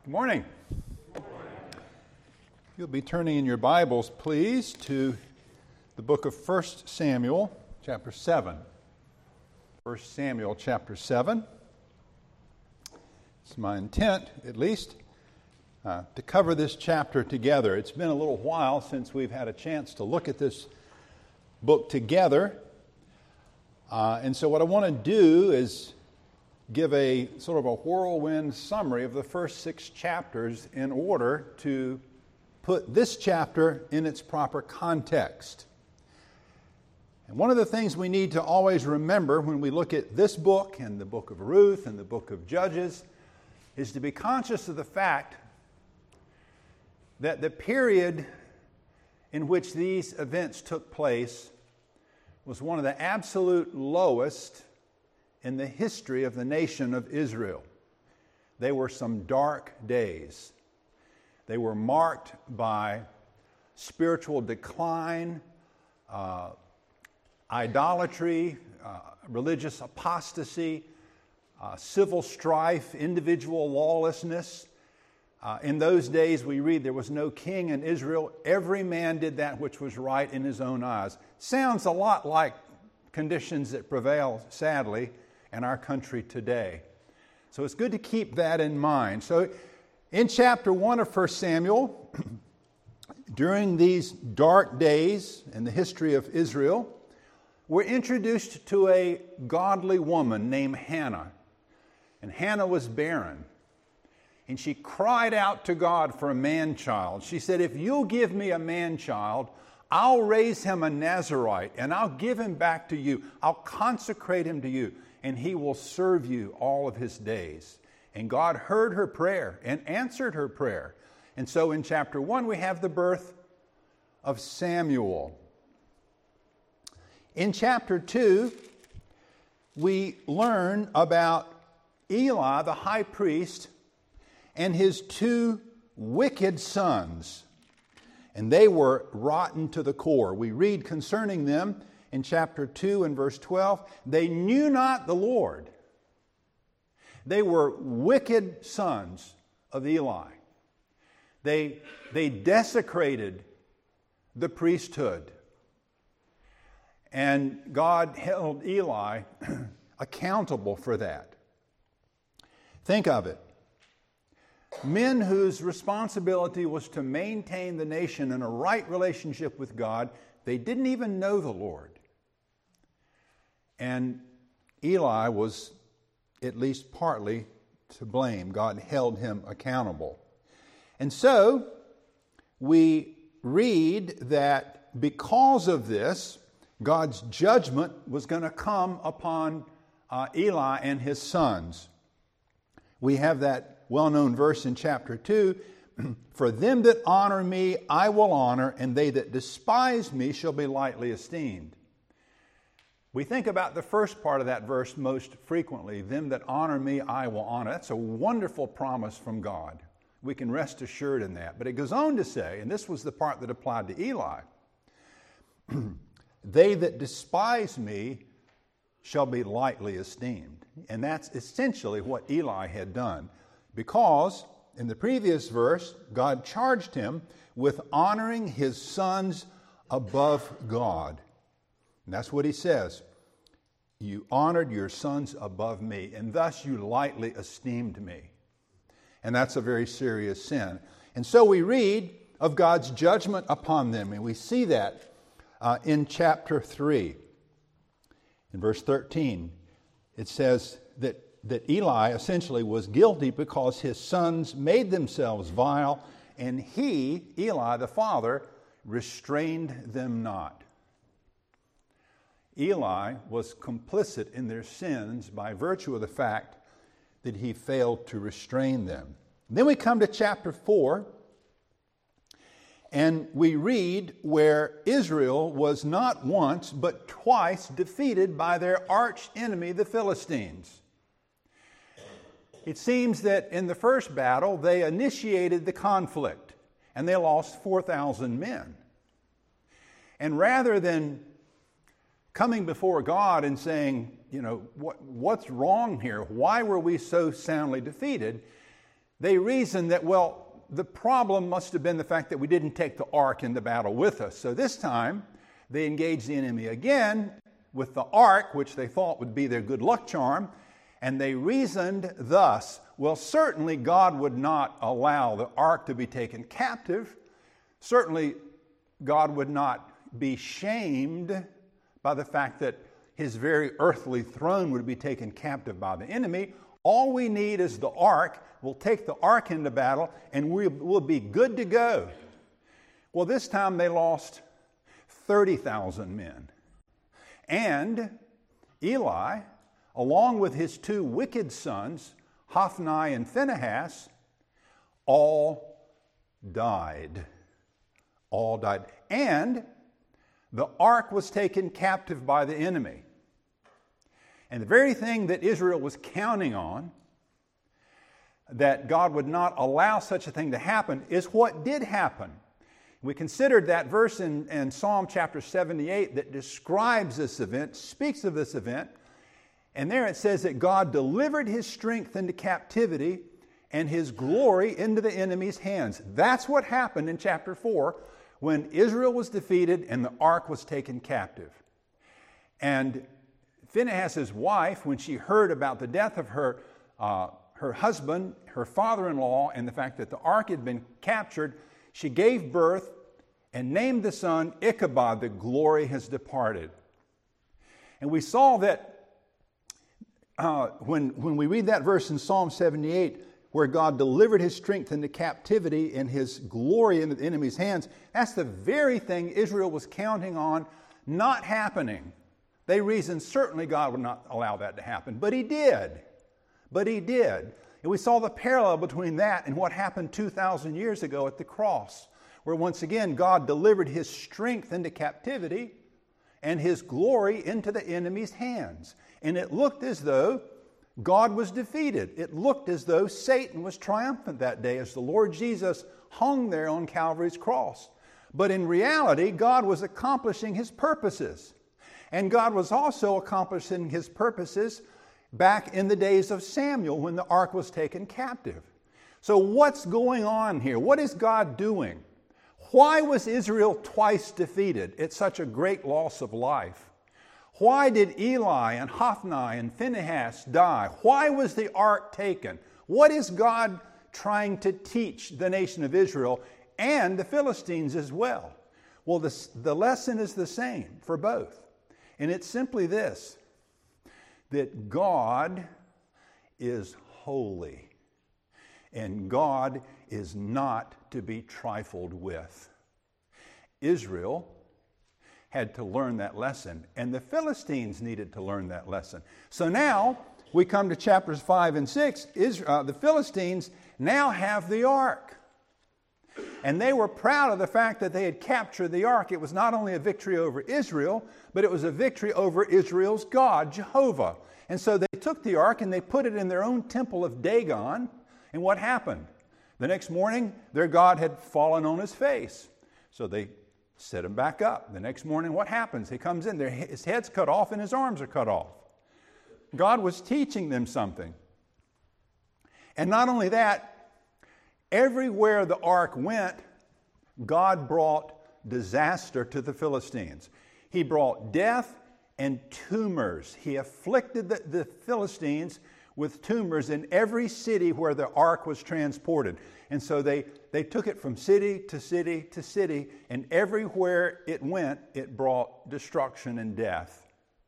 Good morning. You'll be turning in your Bibles, please, to the book of 1 Samuel, chapter 7. 1 Samuel, chapter 7. It's my intent, at least, to cover this chapter together. It's been a little while since we've had a chance to look at this book together. And so what I want to do is give a sort of a whirlwind summary of the first 6 chapters in order to put this chapter in its proper context. And one of the things we need to always remember when we look at this book and the book of Ruth and the book of Judges is to be conscious of the fact that the period in which these events took place was one of the absolute lowest in the history of the nation of Israel. They were some dark days. They were marked by spiritual decline, idolatry, religious apostasy, civil strife, individual lawlessness. In those days, we read there was no king in Israel. Every man did that which was right in his own eyes. Sounds a lot like conditions that prevail, sadly, in our country today. So it's good to keep that in mind. So in chapter 1 of 1 Samuel, during these dark days in the history of Israel, we're introduced to a godly woman named Hannah. And Hannah was barren. And she cried out to God for a man-child. She said, if you'll give me a man-child, I'll raise him a Nazirite, and I'll give him back to you. I'll consecrate him to you, and he will serve you all of his days. And God heard her prayer and answered her prayer. And so in chapter 1, we have the birth of Samuel. In chapter 2, we learn about Eli, the high priest, and his 2 wicked sons. And they were rotten to the core. We read concerning them in chapter 2 and verse 12, they knew not the Lord. They were wicked sons of Eli. They desecrated the priesthood. And God held Eli accountable for that. Think of it. Men whose responsibility was to maintain the nation in a right relationship with God, they didn't even know the Lord. And Eli was at least partly to blame. God held him accountable. And so we read that because of this, God's judgment was going to come upon Eli and his sons. We have that well-known verse in chapter 2, for them that honor me, I will honor, and they that despise me shall be lightly esteemed. We think about the first part of that verse most frequently, them that honor me, I will honor. That's a wonderful promise from God. We can rest assured in that. But it goes on to say, and this was the part that applied to Eli, they that despise me shall be lightly esteemed. And that's essentially what Eli had done. Because in the previous verse, God charged him with honoring his sons above God. And that's what he says. You honored your sons above me, and thus you lightly esteemed me. And that's a very serious sin. And so we read of God's judgment upon them, and we see that in chapter 3. In verse 13, it says that Eli essentially was guilty because his sons made themselves vile, and he, Eli the father, restrained them not. Eli was complicit in their sins by virtue of the fact that he failed to restrain them. Then we come to chapter 4, and we read where Israel was not once but twice defeated by their arch enemy, the Philistines. It seems that in the first battle, they initiated the conflict, and they lost 4,000 men. And rather than coming before God and saying, what's wrong here? Why were we so soundly defeated? they reasoned that, well, the problem must have been the fact that we didn't take the ark into battle with us. So this time, they engaged the enemy again with the ark, which they thought would be their good luck charm, and they reasoned thus, well, certainly God would not allow the ark to be taken captive. Certainly God would not be shamed by the fact that his very earthly throne would be taken captive by the enemy. All we need is the ark. We'll take the ark into battle and we'll be good to go. Well, this time they lost 30,000 men. And Eli, along with his two wicked sons, Hophni and Phinehas, all died. All died. And the ark was taken captive by the enemy. And the very thing that Israel was counting on, that God would not allow such a thing to happen, is what did happen. We considered that verse in Psalm chapter 78 that describes this event, speaks of this event, and there it says that God delivered his strength into captivity and his glory into the enemy's hands. That's what happened in chapter 4 when Israel was defeated and the ark was taken captive. And Phinehas' wife, when she heard about the death of her husband, her father-in-law, and the fact that the ark had been captured, she gave birth and named the son Ichabod, the glory has departed. And we saw that when we read that verse in Psalm 78, where God delivered his strength into captivity and his glory into the enemy's hands, that's the very thing Israel was counting on not happening. They reasoned certainly God would not allow that to happen, but he did. But he did. And we saw the parallel between that and what happened 2,000 years ago at the cross, where once again God delivered his strength into captivity and his glory into the enemy's hands. And it looked as though God was defeated. It looked as though Satan was triumphant that day as the Lord Jesus hung there on Calvary's cross. But in reality, God was accomplishing his purposes. And God was also accomplishing his purposes back in the days of Samuel when the ark was taken captive. So what's going on here? What is God doing? Why was Israel twice defeated at such a great loss of life? Why did Eli and Hophni and Phinehas die? Why was the ark taken? What is God trying to teach the nation of Israel and the Philistines as well? Well, the lesson is the same for both. And it's simply this, that God is holy and God is not to be trifled with. Israel had to learn that lesson, and the Philistines needed to learn that lesson. So now we come to chapters 5 and 6. The Philistines now have the ark. And they were proud of the fact that they had captured the ark. It was not only a victory over Israel, but it was a victory over Israel's God, Jehovah. And so they took the ark and they put it in their own temple of Dagon. And what happened? The next morning, their God had fallen on his face. So they set him back up. The next morning, what happens? He comes in, his head's cut off and his arms are cut off. God was teaching them something. And not only that, everywhere the ark went, God brought disaster to the Philistines. He brought death and tumors. He afflicted the Philistines with tumors in every city where the ark was transported. And so they took it from city to city to city, and everywhere it went, it brought destruction and death.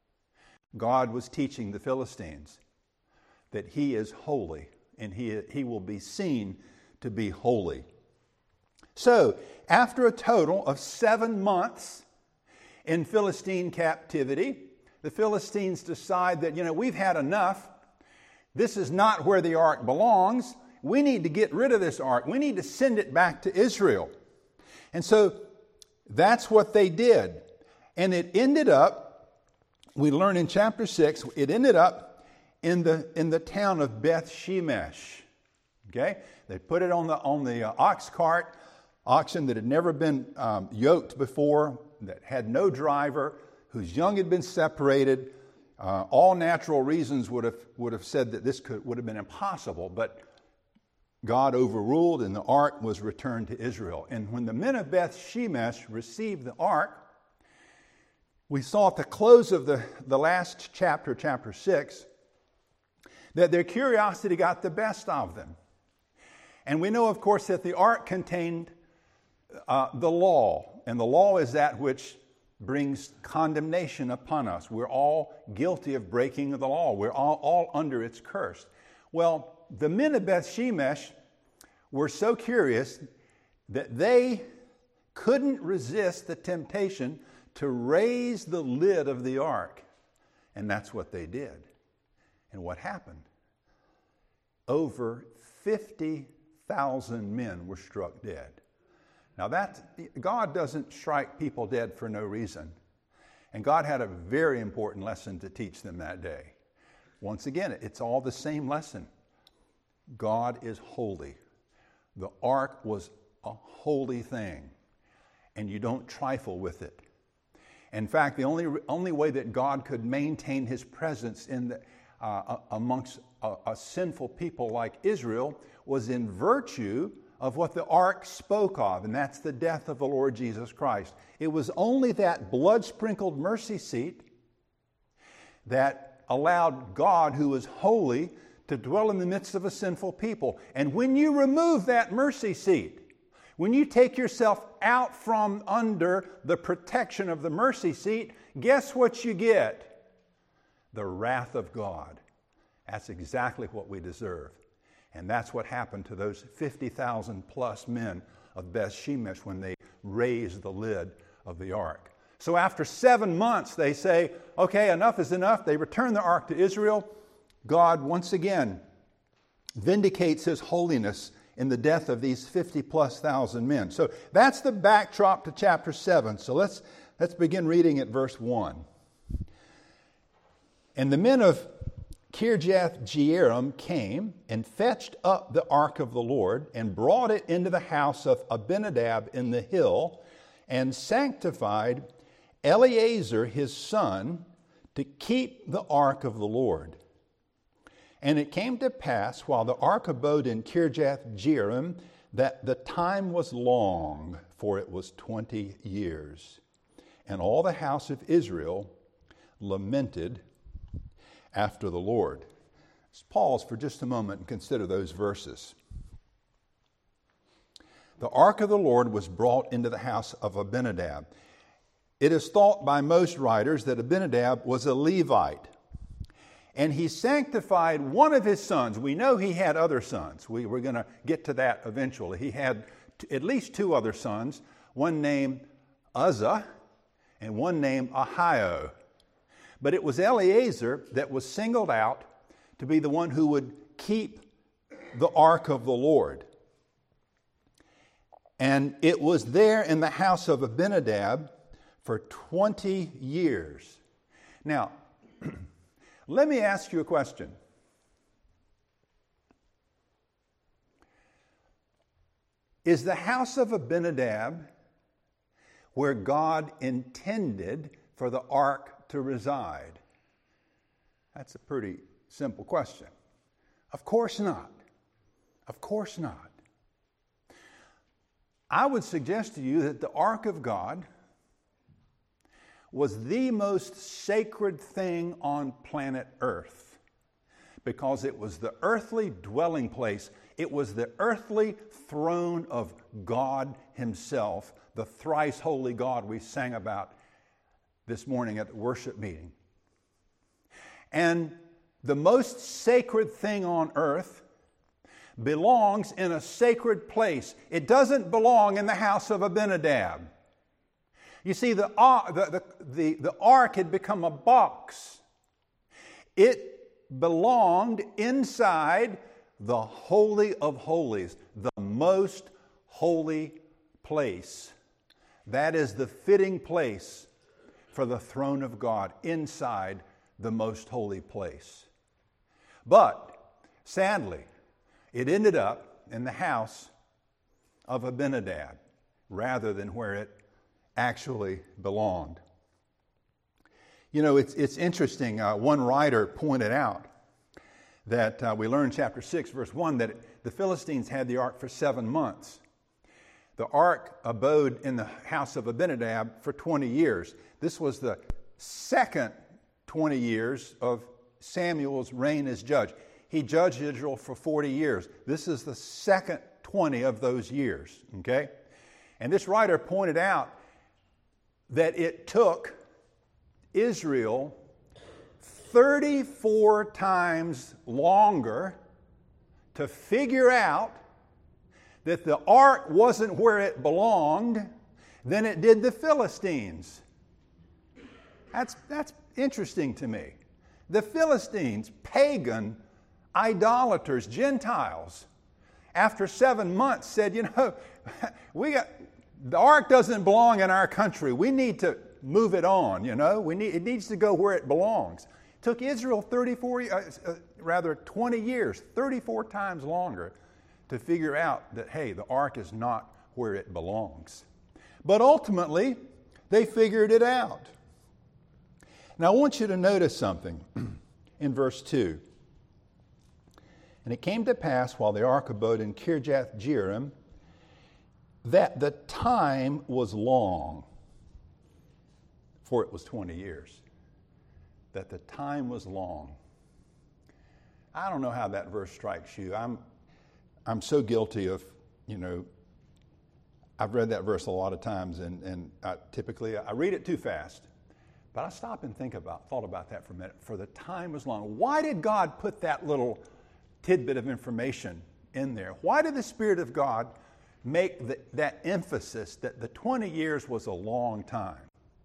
God was teaching the Philistines that he is holy, and he will be seen to be holy. So, after a total of 7 months in Philistine captivity, the Philistines decide that, we've had enough. This is not where the ark belongs. We need to get rid of this ark. We need to send it back to Israel. And so that's what they did. And it ended up, we learn in chapter 6, it ended up in the town of Beth Shemesh. Okay? They put it on the ox cart, oxen that had never been yoked before, that had no driver, whose young had been separated. All natural reasons would have said that this would have been impossible, but God overruled and the ark was returned to Israel. And when the men of Beth Shemesh received the ark, we saw at the close of the last chapter, chapter 6, that their curiosity got the best of them. And we know, of course, that the ark contained the law. And the law is that which brings condemnation upon us. We're all guilty of breaking the law. We're all under its curse. Well, the men of Beth Shemesh were so curious that they couldn't resist the temptation to raise the lid of the ark. And that's what they did. And what happened? Over 50,000 men were struck dead. Now God doesn't strike people dead for no reason. And God had a very important lesson to teach them that day. Once again, it's all the same lesson. God is holy. The ark was a holy thing, and you don't trifle with it. In fact, the only way that God could maintain his presence amongst a sinful people like Israel was in virtue of what the ark spoke of, and that's the death of the Lord Jesus Christ. It was only that blood-sprinkled mercy seat that allowed God, who is holy, to dwell in the midst of a sinful people. And when you remove that mercy seat, when you take yourself out from under the protection of the mercy seat, guess what you get? The wrath of God. That's exactly what we deserve. And that's what happened to those 50,000 plus men of Beth Shemesh when they raised the lid of the ark. So after 7 months, they say, okay, enough is enough. They return the ark to Israel. God once again vindicates his holiness in the death of these 50+ thousand men. So that's the backdrop to chapter 7. So let's begin reading at verse 1. And the men of Kirjath-jearim came and fetched up the ark of the Lord and brought it into the house of Abinadab in the hill and sanctified Eleazar his son to keep the ark of the Lord. And it came to pass, while the ark abode in Kirjath-jearim, that the time was long, for it was 20 years. And all the house of Israel lamented after the Lord. Let's pause for just a moment and consider those verses. The ark of the Lord was brought into the house of Abinadab. It is thought by most writers that Abinadab was a Levite. And he sanctified one of his sons. We know he had other sons. We're going to get to that eventually. He had at least 2 other sons, one named Uzzah and one named Ahio. But it was Eleazar that was singled out to be the one who would keep the ark of the Lord. And it was there in the house of Abinadab for 20 years. Now, let me ask you a question. Is the house of Abinadab where God intended for the ark to reside? That's a pretty simple question. Of course not. Of course not. I would suggest to you that the ark of God was the most sacred thing on planet Earth because it was the earthly dwelling place. It was the earthly throne of God himself, the thrice holy God we sang about this morning at the worship meeting. And the most sacred thing on earth belongs in a sacred place. It doesn't belong in the house of Abinadab. You see, the ark had become a box. It belonged inside the Holy of Holies, the most holy place. That is the fitting place for the throne of God, inside the most holy place. But, sadly, it ended up in the house of Abinadab rather than where it actually belonged. You know, it's interesting. One writer pointed out that we learn in chapter 6, verse 1, that the Philistines had the ark for 7 months. The ark abode in the house of Abinadab for 20 years. This was the second 20 years of Samuel's reign as judge. He judged Israel for 40 years. This is the second 20 of those years, okay? And this writer pointed out that it took Israel 34 times longer to figure out that the ark wasn't where it belonged than it did the Philistines. That's interesting to me. The Philistines, pagan, idolaters, Gentiles, after 7 months said, the ark doesn't belong in our country. We need to move it on, it needs to go where it belongs. It took Israel 20 years, 34 times longer to figure out that, hey, the ark is not where it belongs. But ultimately, they figured it out. Now, I want you to notice something in verse 2. And it came to pass while the ark abode in Kirjath Jearim that the time was long, for it was 20 years. That the time was long. I don't know how that verse strikes you. I'm so guilty of, I've read that verse a lot of times, and typically I read it too fast. But I stop and thought about that for a minute. For the time was long. Why did God put that little tidbit of information in there? Why did the Spirit of God make that emphasis that the 20 years was a long time?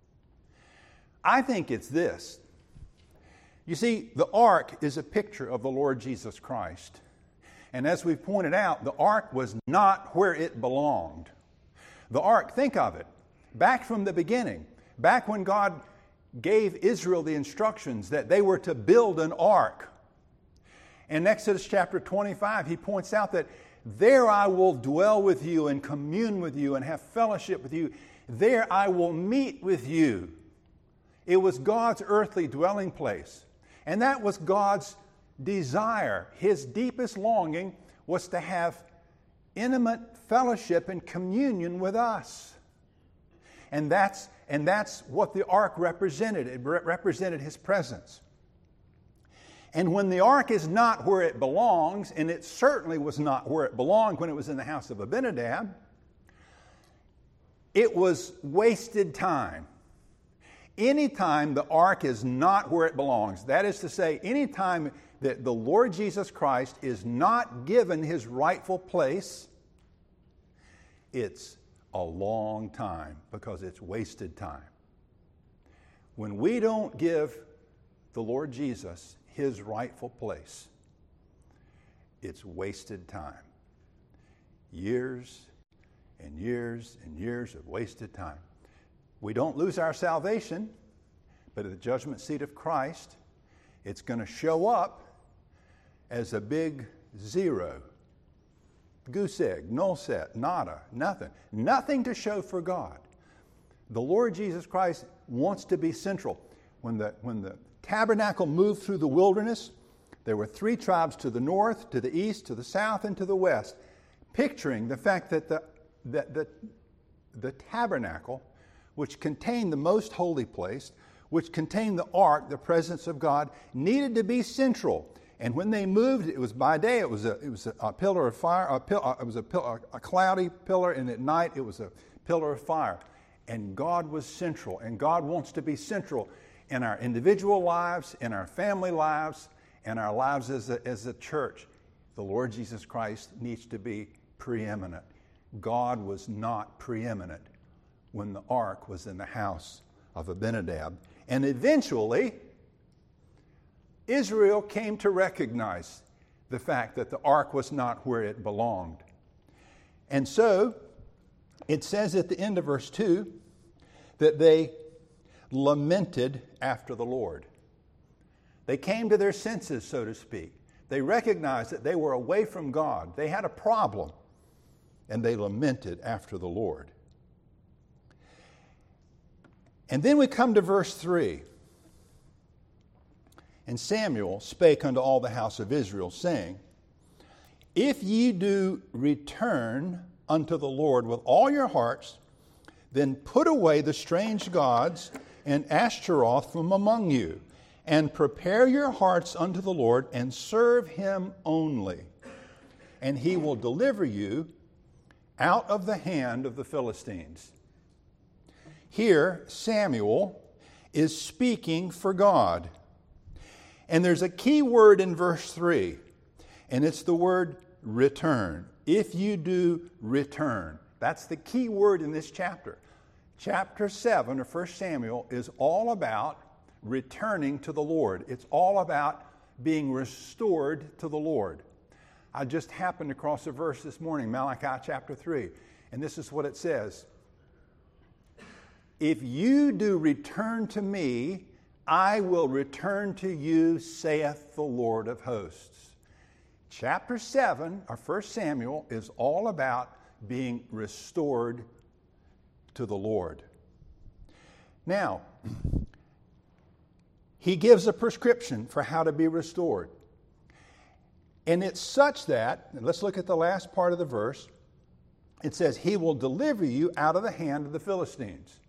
I think it's this. You see, the ark is a picture of the Lord Jesus Christ. And as we've pointed out, the ark was not where it belonged. The ark, think of it, back from the beginning, back when God gave Israel the instructions that they were to build an ark. In Exodus chapter 25, he points out that there I will dwell with you and commune with you and have fellowship with you. There I will meet with you. It was God's earthly dwelling place. And that was God's desire. His deepest longing was to have intimate fellowship and communion with us. And that's what the ark represented. It represented His presence. And when the ark is not where it belongs, and it certainly was not where it belonged when it was in the house of Abinadab, it was wasted time. Anytime the ark is not where it belongs, that is to say, anytime that the Lord Jesus Christ is not given His rightful place, it's a long time because it's wasted time. When we don't give the Lord Jesus His rightful place, it's wasted time. Years and years and years of wasted time. We don't lose our salvation, but at the judgment seat of Christ, it's going to show up as a big zero. Goose egg, null set, nada, nothing. Nothing to show for God. The Lord Jesus Christ wants to be central. When the tabernacle moved through the wilderness, there were 3 tribes to the north, to the east, to the south, and to the west, picturing the fact that the tabernacle, which contained the most holy place, which contained the ark, the presence of God, needed to be central. And when they moved, it was by day, it was a pillar of fire, it was a cloudy pillar, and at night it was a pillar of fire. And God was central, and God wants to be central in our individual lives, in our family lives, and our lives as a church. The Lord Jesus Christ needs to be preeminent. God was not preeminent when the ark was in the house of Abinadab. And eventually, Israel came to recognize the fact that the ark was not where it belonged. And so, it says at the end of verse 2 that they lamented after the Lord. They came to their senses, so to speak. They recognized that they were away from God. They had a problem, and they lamented after the Lord. And then we come to verse 3. And Samuel spake unto all the house of Israel, saying, If ye do return unto the Lord with all your hearts, then put away the strange gods and Ashtaroth from among you, and prepare your hearts unto the Lord, and serve him only. And he will deliver you out of the hand of the Philistines. Here, Samuel is speaking for God. And there's a key word in verse 3, and it's the word return. If you do return. That's the key word in this chapter. Chapter 7 of 1 Samuel is all about returning to the Lord. It's all about being restored to the Lord. I just happened across a verse this morning, Malachi chapter 3, and this is what it says. If you do return to me, I will return to you, saith the Lord of hosts. Chapter 7 of 1 Samuel is all about being restored to the Lord. Now, he gives a prescription for how to be restored. And it's such that, and let's look at the last part of the verse, it says, He will deliver you out of the hand of the Philistines.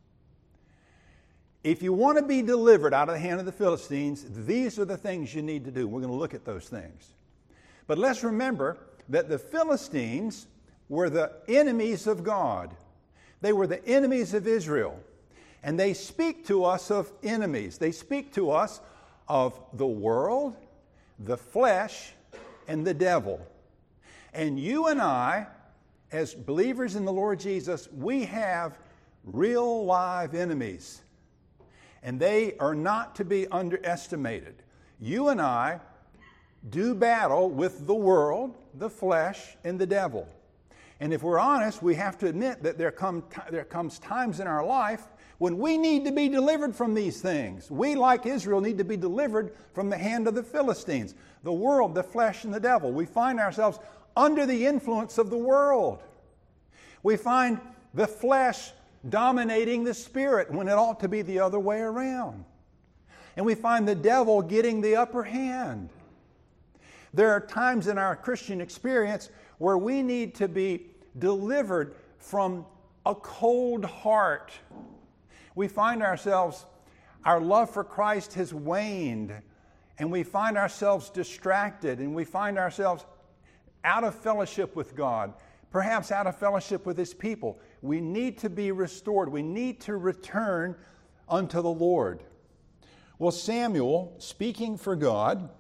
If you want to be delivered out of the hand of the Philistines, these are the things you need to do. We're going to look at those things. But let's remember that the Philistines were the enemies of God. They were the enemies of Israel. And they speak to us of enemies. They speak to us of the world, the flesh, and the devil. And you and I, as believers in the Lord Jesus, we have real live enemies. And they are not to be underestimated. You and I do battle with the world, the flesh, and the devil. And if we're honest, we have to admit that there comes times in our life when we need to be delivered from these things. We, like Israel, need to be delivered from the hand of the Philistines, the world, the flesh, and the devil. We find ourselves under the influence of the world. We find the flesh dominating the spirit when it ought to be the other way around. And we find the devil getting the upper hand. There are times in our Christian experience where we need to be delivered from a cold heart. We find ourselves, our love for Christ has waned, and we find ourselves distracted, and we find ourselves out of fellowship with God, perhaps out of fellowship with His people. We need to be restored. We need to return unto the Lord. Well, Samuel, speaking for God,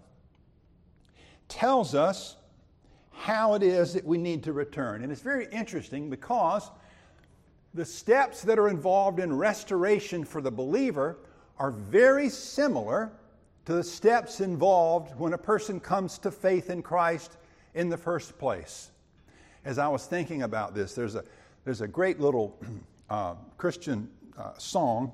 tells us how it is that we need to return. And it's very interesting because the steps that are involved in restoration for the believer are very similar to the steps involved when a person comes to faith in Christ in the first place. As I was thinking about this, there's a great little Christian song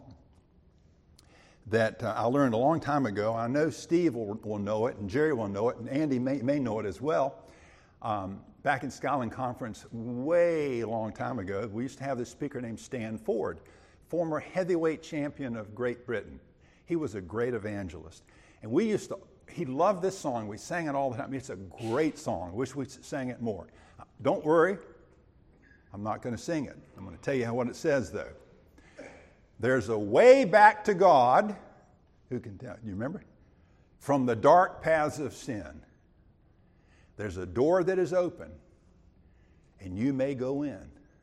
that I learned a long time ago. I know Steve will know it, and Jerry will know it, and Andy may know it as well. Back in Skyline Conference, way long time ago, we used to have this speaker named Stan Ford, former heavyweight champion of Great Britain. He was a great evangelist. And he loved this song. We sang it all the time. It's a great song. I wish we sang it more. Don't worry, I'm not going to sing it. I'm going to tell you what it says, though. There's a way back to God. Who can tell? You remember? From the dark paths of sin. There's a door that is open, and you may go in.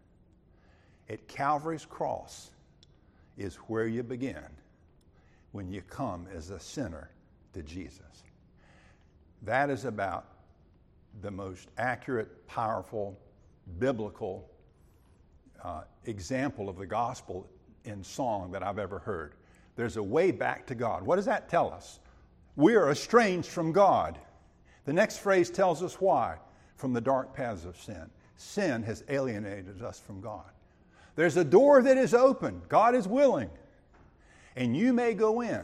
At Calvary's cross is where you begin when you come as a sinner to Jesus. That is about the most accurate, powerful, biblical example of the gospel in song that I've ever heard. There's a way back to God. What does that tell us? We are estranged from God. The next phrase tells us why. From the dark paths of sin. Sin has alienated us from God. There's a door that is open. God is willing. And you may go in.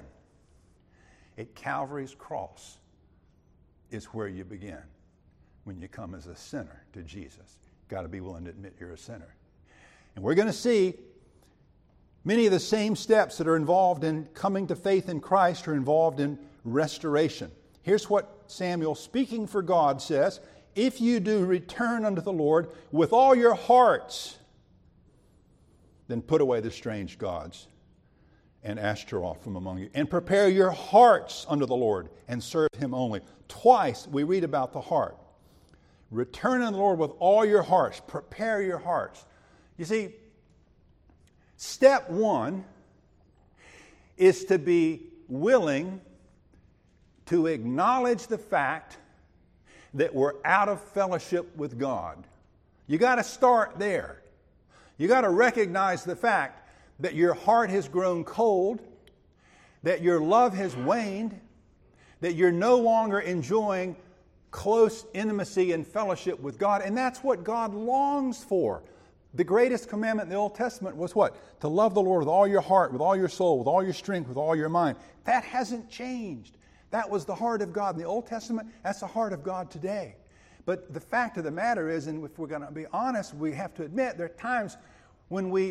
At Calvary's cross is where you begin when you come as a sinner to Jesus. You've got to be willing to admit you're a sinner. And we're going to see many of the same steps that are involved in coming to faith in Christ are involved in restoration. Here's what Samuel, speaking for God, says: if you do return unto the Lord with all your hearts, then put away the strange gods and Ashtaroth from among you, and prepare your hearts unto the Lord, and serve Him only. Twice we read about the heart. Return unto the Lord with all your hearts. Prepare your hearts. You see, step one is to be willing to acknowledge the fact that we're out of fellowship with God. You got to start there. You got to recognize the fact that your heart has grown cold, that your love has waned, that you're no longer enjoying close intimacy and fellowship with God. And that's what God longs for. The greatest commandment in the Old Testament was what? To love the Lord with all your heart, with all your soul, with all your strength, with all your mind. That hasn't changed. That was the heart of God in the Old Testament. That's the heart of God today. But the fact of the matter is, and if we're going to be honest, we have to admit there are times when we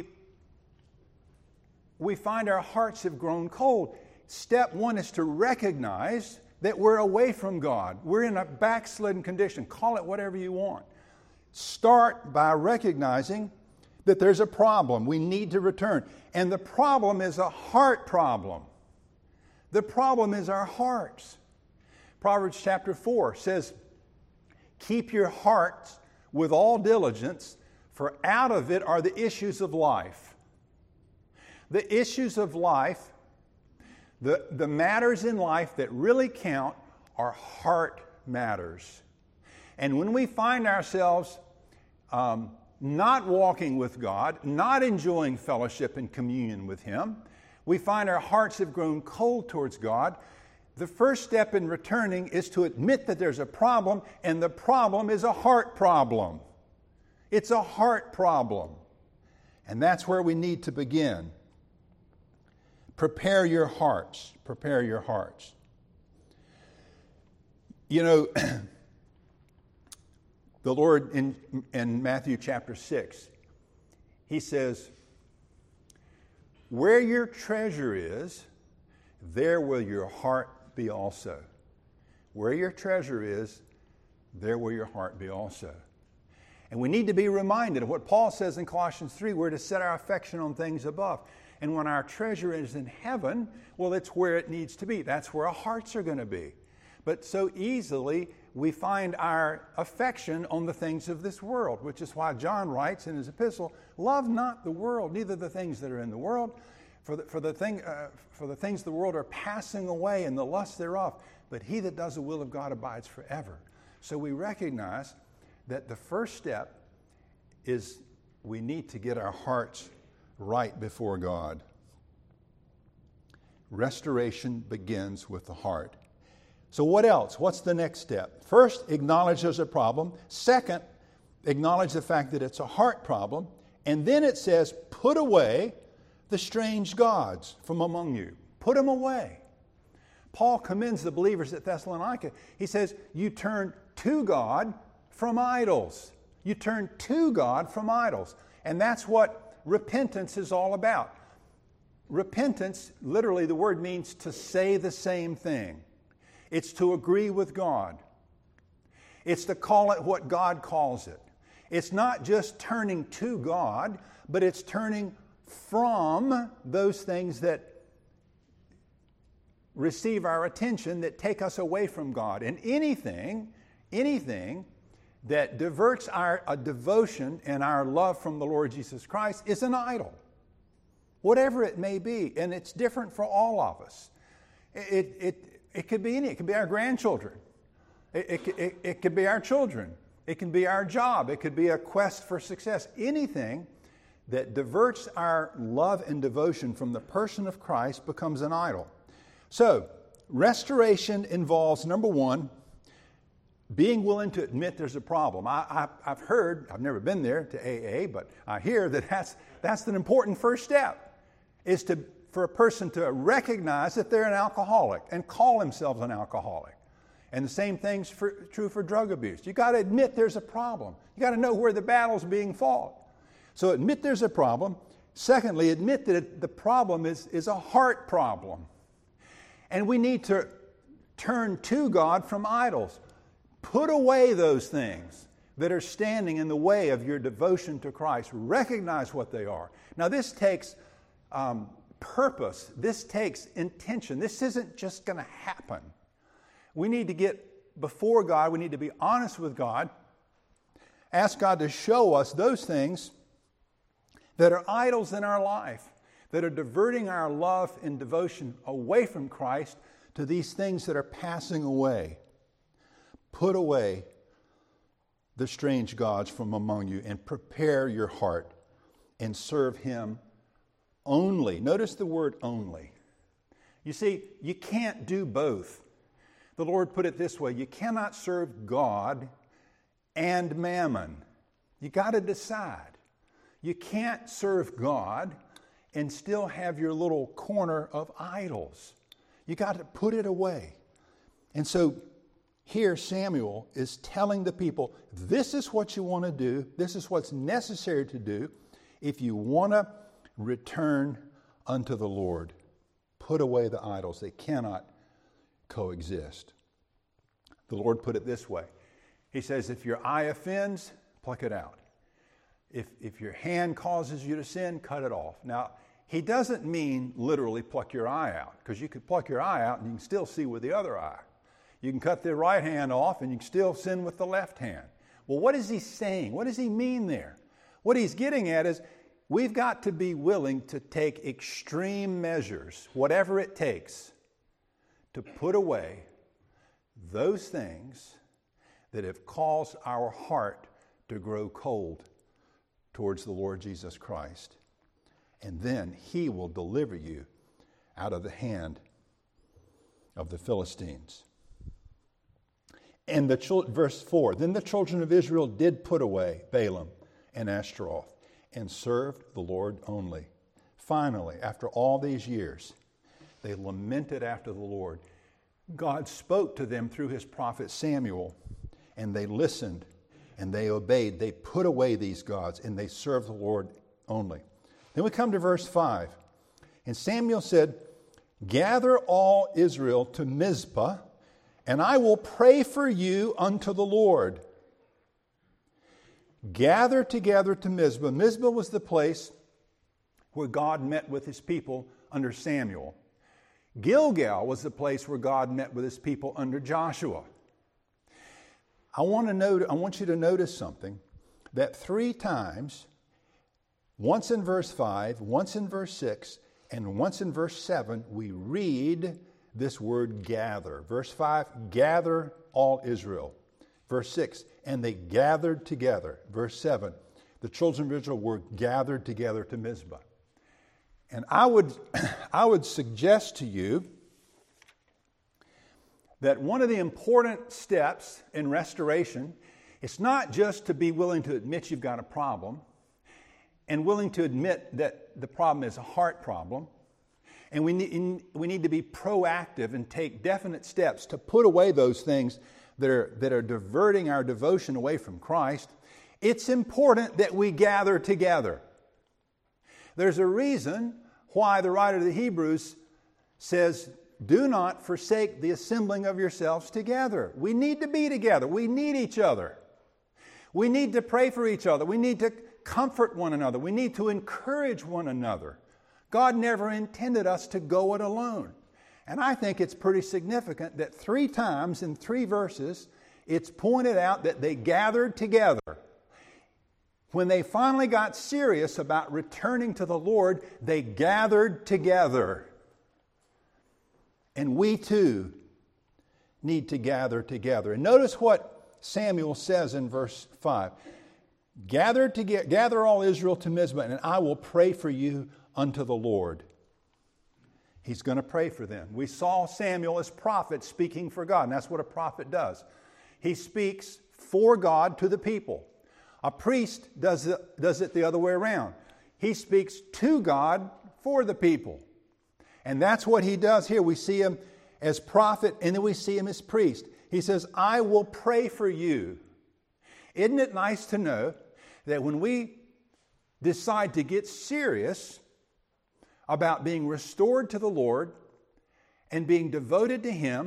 find our hearts have grown cold. Step one is to recognize that we're away from God. We're in a backslidden condition. Call it whatever you want. Start by recognizing that there's a problem. We need to return. And the problem is a heart problem. The problem is our hearts. Proverbs chapter 4 says, keep your hearts with all diligence, for out of it are the issues of life. The issues of life, the matters in life that really count are heart matters. And when we find ourselves not walking with God, not enjoying fellowship and communion with Him, we find our hearts have grown cold towards God. The first step in returning is to admit that there's a problem, and the problem is a heart problem. It's a heart problem. And that's where we need to begin. Prepare your hearts. Prepare your hearts. You know, the Lord in Matthew chapter 6, He says, where your treasure is, there will your heart be also. Where your treasure is, there will your heart be also. And we need to be reminded of what Paul says in Colossians 3, we're to set our affection on things above. And when our treasure is in heaven, well, it's where it needs to be. That's where our hearts are going to be. But so easily we find our affection on the things of this world, which is why John writes in his epistle, love not the world, neither the things that are in the world, for the things of the world are passing away and the lust thereof, but he that does the will of God abides forever. So we recognize that the first step is we need to get our hearts right before God. Restoration begins with the heart. So what else? What's the next step? First, acknowledge there's a problem. Second, acknowledge the fact that it's a heart problem. And then it says, put away the strange gods from among you. Put them away. Paul commends the believers at Thessalonica. He says, you turn to God from idols. You turn to God from idols. And that's what repentance is all about. Repentance, literally the word means to say the same thing. It's to agree with God. It's to call it what God calls it. It's not just turning to God, but it's turning from those things that receive our attention, that take us away from God. And anything that diverts our devotion and our love from the Lord Jesus Christ is an idol. Whatever it may be, and it's different for all of us. It could be any. It could be our grandchildren. It could be our children. It can be our job. It could be a quest for success. Anything that diverts our love and devotion from the person of Christ becomes an idol. So, restoration involves, number one, being willing to admit there's a problem. I've heard, I've never been there to AA, but I hear that that's an important first step, is for a person to recognize that they're an alcoholic and call themselves an alcoholic. And the same thing's true for drug abuse. You got to admit there's a problem. You got to know where the battle's being fought. So admit there's a problem. Secondly, admit that the problem is a heart problem. And we need to Turn to God from idols. Put away those things that are standing in the way of your devotion to Christ. Recognize what they are. Now, this takes purpose. This takes intention. This isn't just going to happen. We need to get before God. We need to be honest with God. Ask God to show us those things that are idols in our life, that are diverting our love and devotion away from Christ to these things that are passing away. Put away the strange gods from among you and prepare your heart and serve Him only. Notice the word only. You see, you can't do both. The Lord put it this way: you cannot serve God and mammon. You got to decide. You can't serve God and still have your little corner of idols. You got to put it away. And so here Samuel is telling the people, this is what you want to do. This is what's necessary to do if you want to return unto the Lord. Put away the idols. They cannot coexist. The Lord put it this way. He says, if your eye offends, pluck it out. If your hand causes you to sin, cut it off. Now, He doesn't mean literally pluck your eye out, because you could pluck your eye out and you can still see with the other eye. You can cut the right hand off and you can still sin with the left hand. Well, what is He saying? What does He mean there? What He's getting at is we've got to be willing to take extreme measures, whatever it takes, to put away those things that have caused our heart to grow cold towards the Lord Jesus Christ. And then He will deliver you out of the hand of the Philistines. And verse 4, then the children of Israel did put away Balaam and Ashtaroth and served the Lord only. Finally, after all these years, they lamented after the Lord. God spoke to them through His prophet Samuel, and they listened and they obeyed. They put away these gods and they served the Lord only. Then we come to verse 5. And Samuel said, gather all Israel to Mizpah, and I will pray for you unto the Lord. Gather together to Mizpah. Mizpah was the place where God met with His people under Samuel. Gilgal was the place where God met with His people under Joshua. I want you to notice something, that 3 times, once in verse 5, once in verse 6, and once in verse 7, we read this word gather. Verse 5, gather all Israel. Verse 6, and they gathered together. Verse 7, the children of Israel were gathered together to Mizpah. And I would suggest to you that one of the important steps in restoration is not just to be willing to admit you've got a problem and willing to admit that the problem is a heart problem. And we need to be proactive and take definite steps to put away those things that are diverting our devotion away from Christ. It's important that we gather together. There's a reason why the writer of the Hebrews says, do not forsake the assembling of yourselves together. We need to be together. We need each other. We need to pray for each other. We need to comfort one another. We need to encourage one another. God never intended us to go it alone. And I think it's pretty significant that 3 times in 3 verses, it's pointed out that they gathered together. When they finally got serious about returning to the Lord, they gathered together. And we too need to gather together. And notice what Samuel says in verse 5. Gather all Israel to Mizpah, and I will pray for you unto the Lord. He's going to pray for them. We saw Samuel as prophet speaking for God, and that's what a prophet does. He speaks for God to the people. A priest does it the other way around. He speaks to God for the people. And that's what he does here. We see him as prophet, and then we see him as priest. He says, I will pray for you. Isn't it nice to know that when we decide to get serious about being restored to the Lord and being devoted to Him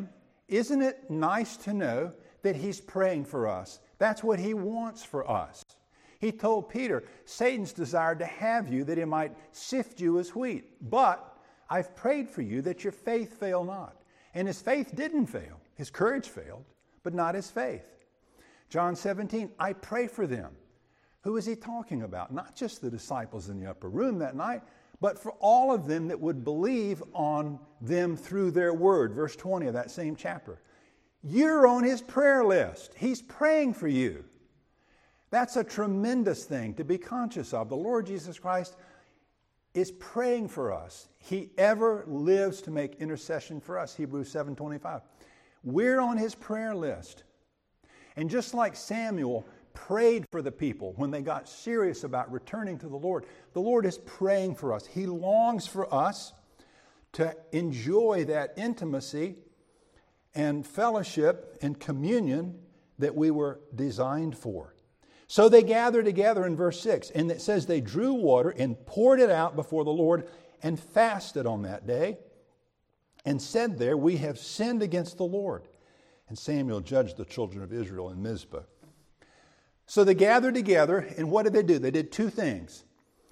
isn't it nice to know that He's praying for us? That's what He wants for us. He told Peter, Satan's desired to have you that he might sift you as wheat. But I've prayed for you that your faith fail not. And his faith didn't fail. His courage failed, but not his faith. John 17, I pray for them. Who is he talking about? Not just the disciples in the upper room that night, but for all of them that would believe on them through their word. Verse 20 of that same chapter. You're on his prayer list. He's praying for you. That's a tremendous thing to be conscious of. The Lord Jesus Christ is praying for us. He ever lives to make intercession for us. Hebrews 7:25. We're on his prayer list. And just like Samuel prayed for the people when they got serious about returning to the Lord is praying for us. He longs for us to enjoy that intimacy and fellowship and communion that we were designed for. So they gathered together in verse 6, and it says they drew water and poured it out before the Lord and fasted on that day and said there, we have sinned against the Lord. And Samuel judged the children of Israel in Mizpah. So they gathered together, and what did they do? They did two things.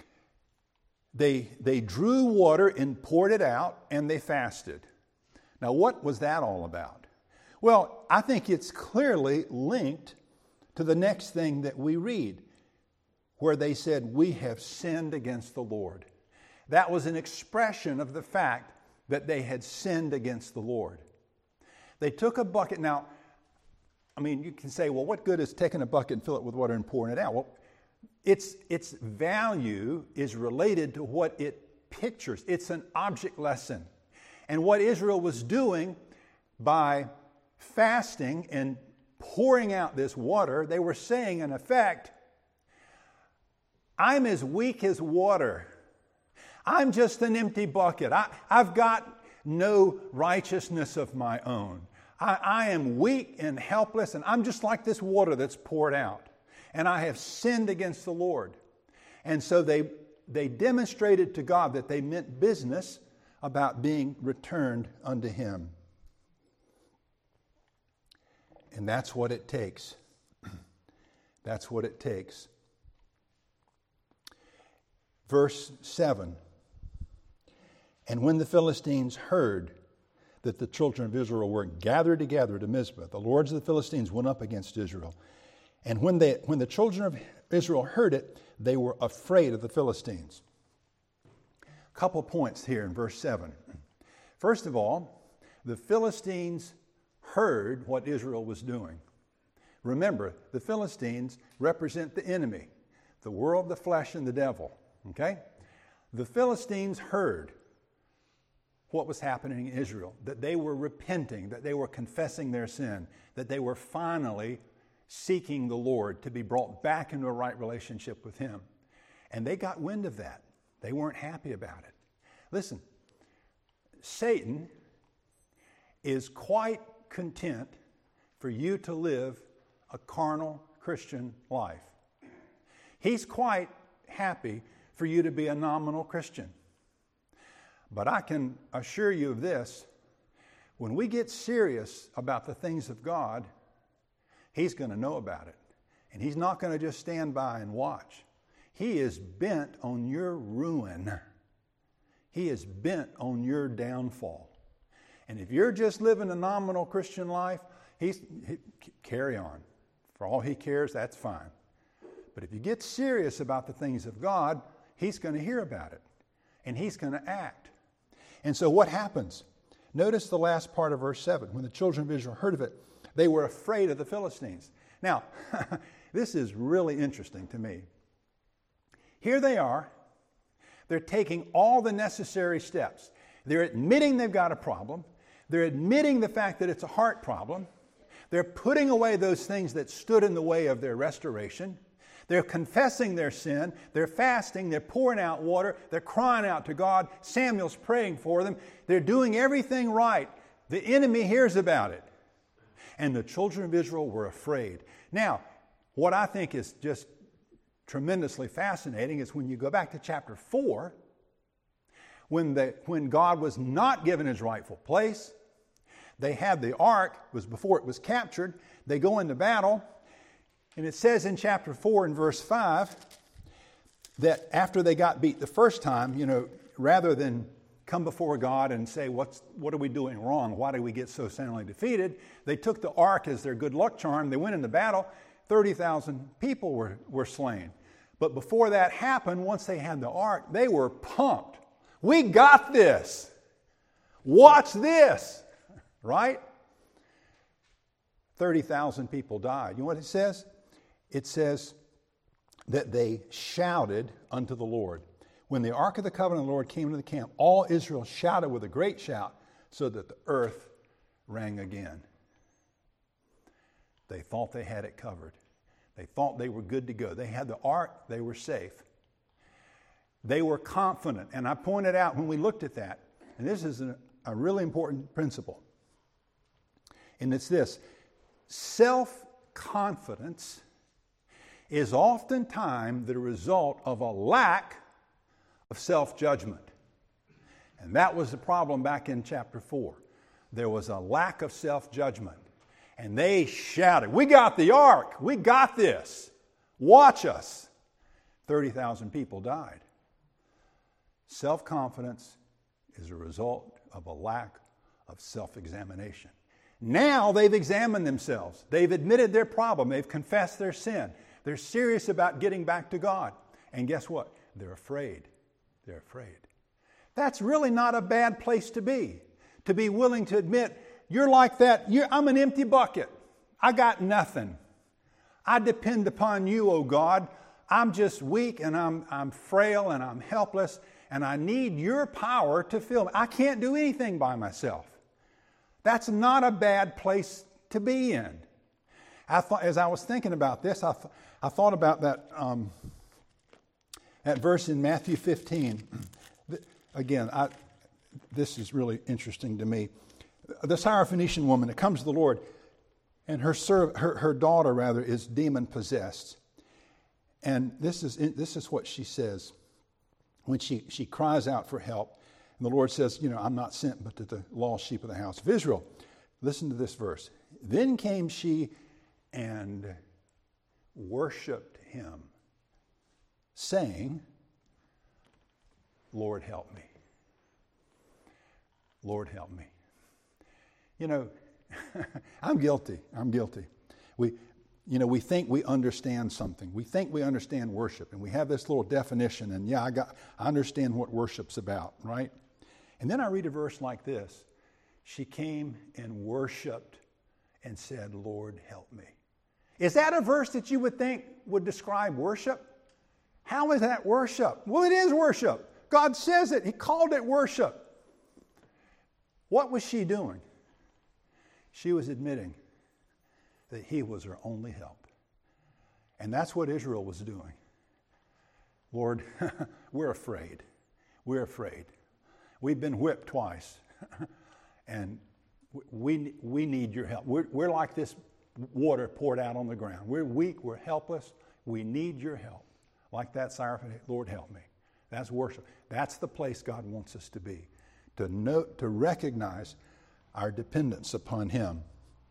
They drew water and poured it out, and they fasted. Now, what was that all about? Well, I think it's clearly linked to the next thing that we read, where they said, we have sinned against the Lord. That was an expression of the fact that they had sinned against the Lord. They took a bucket. Now, I mean, you can say, well, what good is taking a bucket and fill it with water and pouring it out? Well, its value is related to what it pictures. It's an object lesson. And what Israel was doing by fasting and pouring out this water, they were saying, in effect, I'm as weak as water. I'm just an empty bucket. I've got no righteousness of my own. I am weak and helpless, and I'm just like this water that's poured out. And I have sinned against the Lord. And so they demonstrated to God that they meant business about being returned unto Him. And that's what it takes. That's what it takes. Verse 7. And when the Philistines heard that the children of Israel were gathered together to Mizpah, the lords of the Philistines went up against Israel. And when the children of Israel heard it, they were afraid of the Philistines. A couple points here in verse 7. First of all, the Philistines heard what Israel was doing. Remember, the Philistines represent the enemy, the world, the flesh, and the devil. Okay? The Philistines heard what was happening in Israel, that they were repenting, that they were confessing their sin, that they were finally seeking the Lord to be brought back into a right relationship with Him. And they got wind of that. They weren't happy about it. Listen, Satan is quite content for you to live a carnal Christian life. He's quite happy for you to be a nominal Christian. But I can assure you of this, when we get serious about the things of God, He's going to know about it. And He's not going to just stand by and watch. He is bent on your ruin. He is bent on your downfall. And if you're just living a nominal Christian life, carry on. For all He cares, that's fine. But if you get serious about the things of God, He's going to hear about it. And He's going to act. And so what happens? Notice the last part of verse 7. When the children of Israel heard of it, they were afraid of the Philistines. Now, this is really interesting to me. Here they are. They're taking all the necessary steps. They're admitting they've got a problem. They're admitting the fact that it's a heart problem. They're putting away those things that stood in the way of their restoration. They're confessing their sin. They're fasting. They're pouring out water. They're crying out to God. Samuel's praying for them. They're doing everything right. The enemy hears about it. And the children of Israel were afraid. Now, what I think is just tremendously fascinating is when you go back to chapter 4, when God was not given His rightful place, They had the ark. It was before it was captured. They go into battle. And it says in chapter 4 and verse 5 that after they got beat the first time, rather than come before God and say, what are we doing wrong? Why did we get so soundly defeated? They took the ark as their good luck charm. They went into battle. 30,000 people were slain. But before that happened, once they had the ark, they were pumped. We got this. Watch this. Right? 30,000 people died. You know what it says? It says that they shouted unto the Lord. When the ark of the covenant of the Lord came into the camp, all Israel shouted with a great shout so that the earth rang again. They thought they had it covered. They thought they were good to go. They had the ark. They were safe. They were confident. And I pointed out when we looked at that, and this is a really important principle, and it's this: self-confidence is oftentimes the result of a lack of self-judgment. And that was the problem back in chapter 4. There was a lack of self-judgment. And they shouted, "We got the ark! We got this! Watch us!" 30,000 people died. Self-confidence is a result of a lack of self-examination. Now they've examined themselves. They've admitted their problem. They've confessed their sin. They're serious about getting back to God. And guess what? They're afraid. They're afraid. That's really not a bad place to be willing to admit, you're like that. I'm an empty bucket. I got nothing. I depend upon you, oh God. I'm just weak and I'm frail and I'm helpless and I need your power to fill me. I can't do anything by myself. That's not a bad place to be in. As I was thinking about this, I thought about that verse in Matthew 15. Again, this is really interesting to me. The Syrophoenician woman that comes to the Lord, and her daughter is demon possessed. And this is what she says when she cries out for help. And the Lord says, I'm not sent but to the lost sheep of the house of Israel. Listen to this verse. Then came she and worshiped him, saying, Lord, help me. Lord, help me. I'm guilty. We think we understand something. We think we understand worship, and we have this little definition, and I understand what worship's about, right? And then I read a verse like this. She came and worshiped and said, Lord, help me. Is that a verse that you would think would describe worship? How is that worship? Well, it is worship. God says it. He called it worship. What was she doing? She was admitting that he was her only help. And that's what Israel was doing. Lord, we're afraid. We're afraid. We've been whipped twice. And we need your help. We're like this water poured out on the ground. We're weak. We're helpless. We need your help. Like that Syrophoenician, Lord, help me. That's worship. That's the place God wants us to be. To recognize our dependence upon him.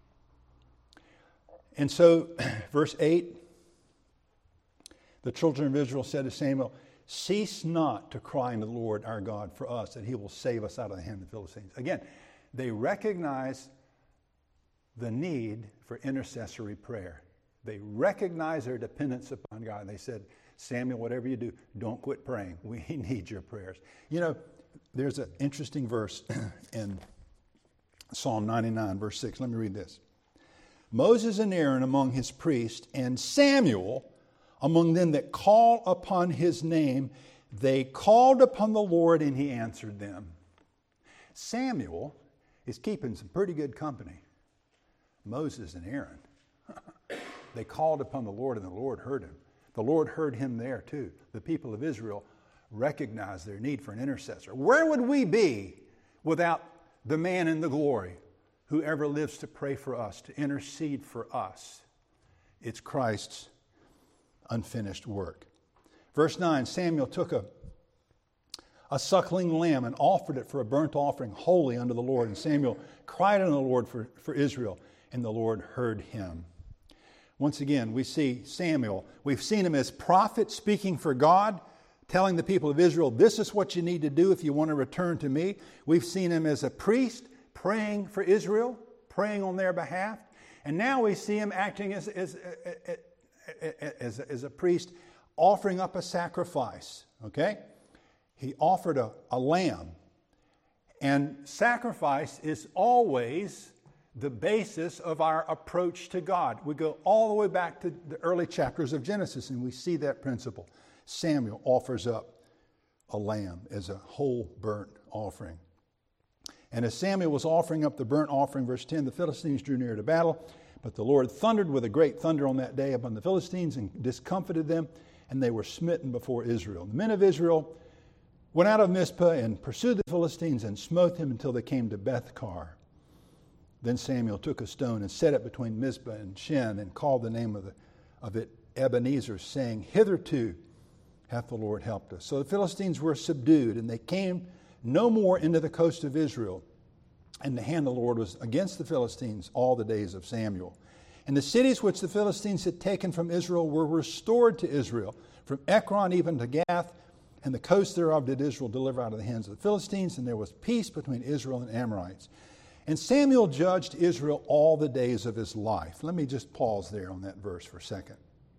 And so, verse 8, the children of Israel said to Samuel, cease not to cry unto the Lord our God for us, that he will save us out of the hand of the Philistines. Again, they recognize the need for intercessory prayer. They recognize their dependence upon God. And they said, Samuel, whatever you do, don't quit praying. We need your prayers. There's an interesting verse in Psalm 99, verse 6. Let me read this. Moses and Aaron among his priests, and Samuel among them that call upon his name, they called upon the Lord and he answered them. Samuel is keeping some pretty good company. Moses and Aaron. They called upon the Lord and the Lord heard him. The Lord heard him there too. The people of Israel recognized their need for an intercessor. Where would we be without the man in the glory who ever lives to pray for us, to intercede for us? It's Christ's unfinished work. Verse 9, Samuel took a suckling lamb and offered it for a burnt offering holy unto the Lord. And Samuel cried unto the Lord for Israel, and the Lord heard him. Once again, we see Samuel. We've seen him as prophet speaking for God, telling the people of Israel, this is what you need to do if you want to return to me. We've seen him as a priest praying for Israel, praying on their behalf. And now we see him acting as a priest, offering up a sacrifice. Okay? He offered a lamb. And sacrifice is always the basis of our approach to God. We go all the way back to the early chapters of Genesis, and we see that principle. Samuel offers up a lamb as a whole burnt offering. And as Samuel was offering up the burnt offering, verse 10, the Philistines drew near to battle, but the Lord thundered with a great thunder on that day upon the Philistines and discomfited them, and they were smitten before Israel. The men of Israel went out of Mizpah and pursued the Philistines and smote them until they came to Bethkar. Then Samuel took a stone and set it between Mizpah and Shen and called the name of it Ebenezer, saying, hitherto hath the Lord helped us. So the Philistines were subdued, and they came no more into the coast of Israel. And the hand of the Lord was against the Philistines all the days of Samuel. And the cities which the Philistines had taken from Israel were restored to Israel, from Ekron even to Gath, and the coast thereof did Israel deliver out of the hands of the Philistines, and there was peace between Israel and Amorites. And Samuel judged Israel all the days of his life. Let me just pause there on that verse for a second.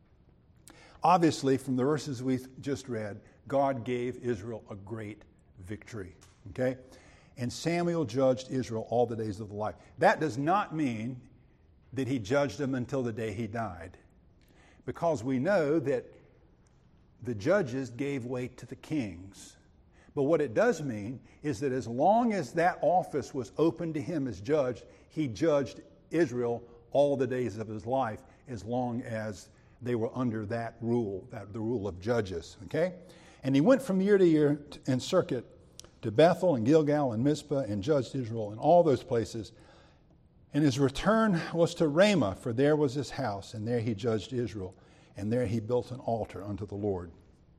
Obviously, from the verses we've just read, God gave Israel a great victory. Okay? And Samuel judged Israel all the days of the life. That does not mean that he judged them until the day he died. Because we know that the judges gave weight to the kings. But what it does mean is that as long as that office was open to him as judge, he judged Israel all the days of his life, as long as they were under that rule, the rule of judges. Okay? And he went from year to year in circuit to Bethel and Gilgal and Mizpah and judged Israel in all those places. And his return was to Ramah, for there was his house, and there he judged Israel, and there he built an altar unto the Lord.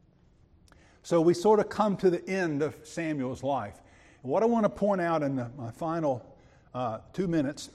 So we sort of come to the end of Samuel's life. What I want to point out in my final 2 minutes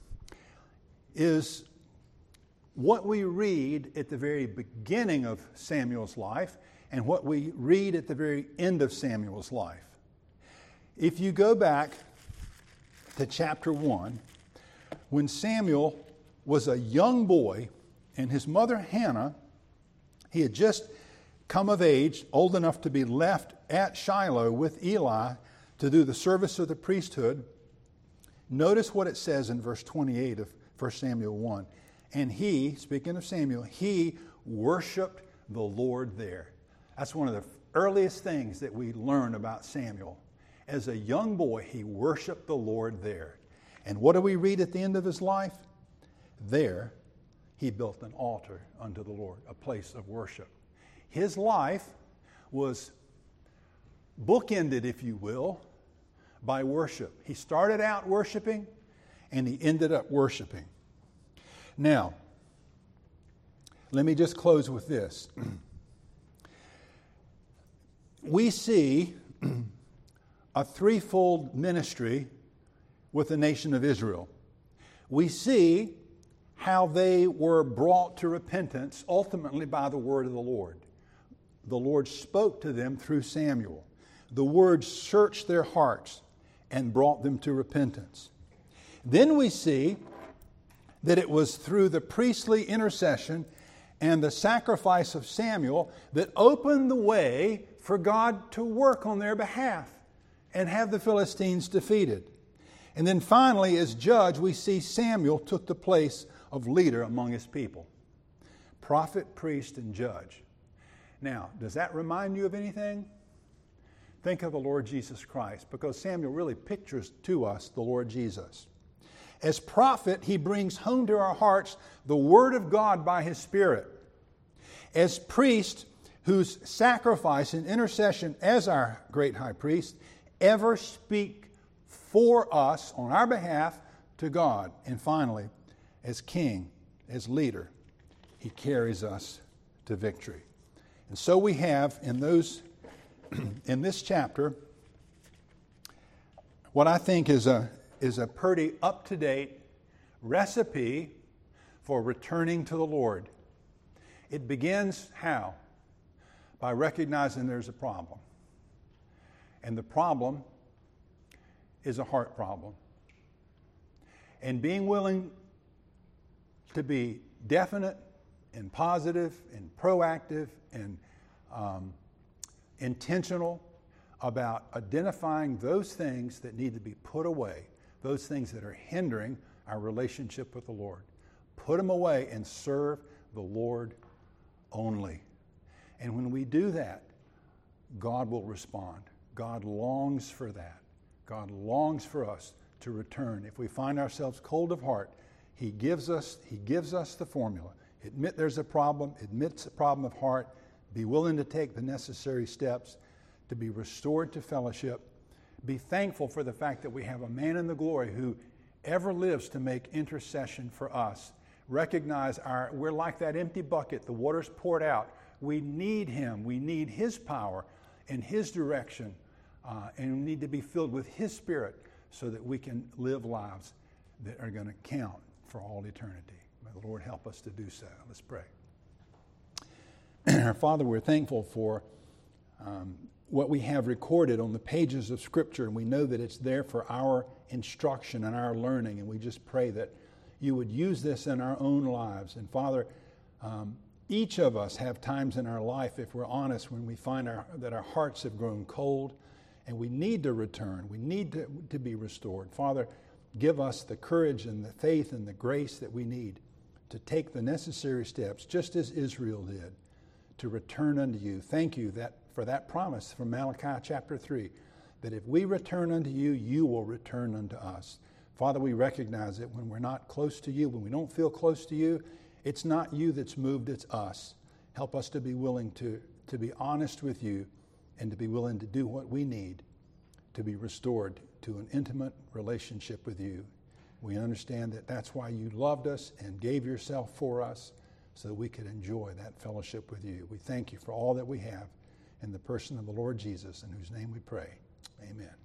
is what we read at the very beginning of Samuel's life and what we read at the very end of Samuel's life. If you go back to chapter 1, when Samuel was a young boy and his mother Hannah, he had just come of age, old enough to be left at Shiloh with Eli to do the service of the priesthood. Notice what it says in verse 28 of 1 Samuel 1. And he, speaking of Samuel, he worshiped the Lord there. That's one of the earliest things that we learn about Samuel. As a young boy, he worshiped the Lord there. And what do we read at the end of his life? There, he built an altar unto the Lord, a place of worship. His life was bookended, if you will, by worship. He started out worshiping, and he ended up worshiping. Now, let me just close with this. We see a threefold ministry with the nation of Israel. We see how they were brought to repentance ultimately by the word of the Lord. The Lord spoke to them through Samuel. The word searched their hearts and brought them to repentance. Then we see that it was through the priestly intercession and the sacrifice of Samuel that opened the way for God to work on their behalf and have the Philistines defeated. And then finally, as judge, we see Samuel took the place of leader among his people. Prophet, priest, and judge. Now, does that remind you of anything? Think of the Lord Jesus Christ, because Samuel really pictures to us the Lord Jesus. As prophet, he brings home to our hearts the Word of God by His Spirit. As priest, whose sacrifice and intercession as our great high priest ever speak for us on our behalf to God. And finally, as king, as leader, he carries us to victory. And so we have in those in this chapter what I think is a pretty up-to-date recipe for returning to the Lord. It begins how? By recognizing there's a problem. And the problem is a heart problem. And being willing to be definite and positive and proactive and intentional about identifying those things that need to be put away, those things that are hindering our relationship with the Lord. Put them away and serve the Lord only. And when we do that, God will respond. God longs for that. God longs for us to return. If we find ourselves cold of heart, He gives us the formula. Admit there's a problem, admit the problem of heart, be willing to take the necessary steps to be restored to fellowship. Be thankful for the fact that we have a man in the glory who ever lives to make intercession for us. Recognize we're like that empty bucket. The water's poured out. We need Him. We need His power and His direction. And we need to be filled with His Spirit so that we can live lives that are going to count for all eternity. May the Lord help us to do so. Let's pray. Our Father, we're thankful for what we have recorded on the pages of Scripture, and we know that it's there for our instruction and our learning, and we just pray that You would use this in our own lives. And Father, each of us have times in our life, if we're honest, when we find that our hearts have grown cold and we need to return. We need to be restored. Father, give us the courage and the faith and the grace that we need to take the necessary steps, just as Israel did, to return unto You. Thank You for that promise from Malachi chapter 3, that if we return unto You, You will return unto us. Father, we recognize that when we're not close to You, when we don't feel close to You, it's not You that's moved, it's us. Help us to be willing to be honest with You and to be willing to do what we need to be restored to an intimate relationship with You. We understand that that's why You loved us and gave Yourself for us so that we could enjoy that fellowship with You. We thank You for all that we have in the person of the Lord Jesus, in whose name we pray. Amen.